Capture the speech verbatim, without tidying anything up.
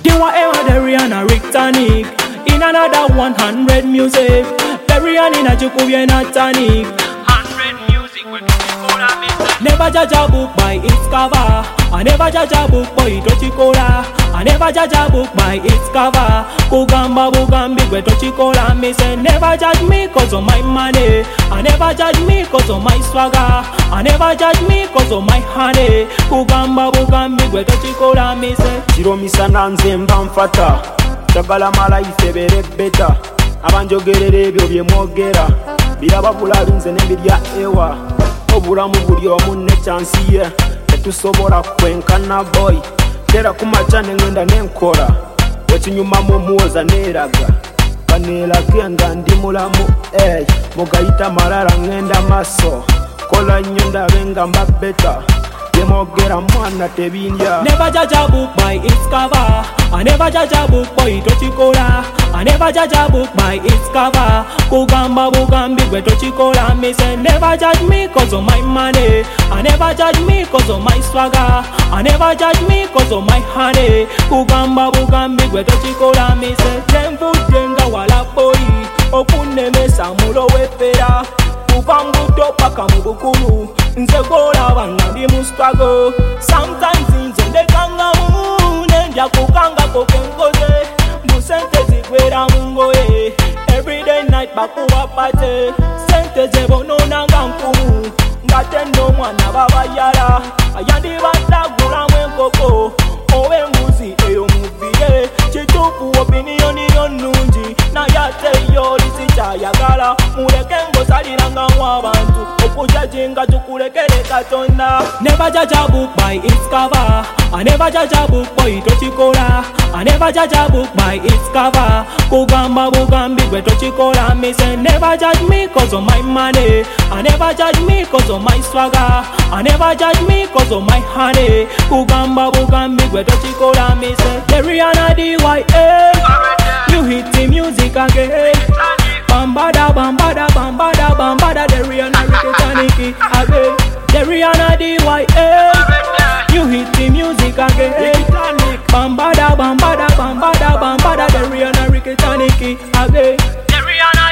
You are ever the Rihanna Rick Tonic. In another one hundred music. The Rihanna in a Jukubia na Tonic. Hundred music when people are missing. Never judge a book by its cover. I never judge a book by Tochikola. I never judge a book by its cover. Kugamba bugambi kwe Tochikola. Me say never judge me cause of my money. I never judge me cause of my swagger. I never judge me cause of my honey. Kugamba bugambi kwe Tochikola. Me say Chiro misana nze mba nfata Chagala malayise bere beta Abanjogerere ebyo bye mwogera Biraba bulabi nze nebirya ewa Obulamu buli omu ne chansi ye Tetusobola kwenkana boy Tera kumaca nengenda nenkola Wekinyuma mu muwoza neraga Kanelage nga ndi mulamu ey Mugayita malala ngenda maso Kola nnyo ndabe nga mba beta Yemogera mwana tebindya. Never judge a book by its cover. I never judge a book by Tochikola. I never judge a book by its cover. Kugamba bugambi kwe Tochikola. Me say never judge me cause of my money. I never judge me cause of my swagger. I never judge me cause of my honey. Kugamba bugambi kwe Tochikola. Me say tempu jenga wala boy. Okune mesa mulo wepera. Kupanguto paka mubukulu. Nze gola banga ndi mu struggle. Sometimes nze ndekanga mu Nenja kukanga kokenkoze Mu sente zikwera mungoye Everyday night bakuwa pate Sente zebono nanga nkumu Ngate no mwana babayala Ayandi batagula mwenkoko Owe mbuzi eyo muvire Chitupu opinioni yonunji Na yate yo lisicha yagala Muleke ngosaliranga mwabantu Okujajinga tukulekele katonda. Never judge a book by its cover. I never judge a book by Tochikola. I never judge a book by its cover. Kugamba bugambi kwe Tochikola. Me say never judge me cause of my money. I never judge me cause of my swagger. I never judge me cause of my honey. Kugamba bugambi kwe Tochikola. Me say the Rihanna D Y A. You hit the music again. Bambada, bambada, bambada, bambada, the Rihanna Rick Tonic again. The Rihanna D Y A. You hit the music again. Bambada, bambada, bambada, bambada, the Rihanna Rick Tonic again. The Rihanna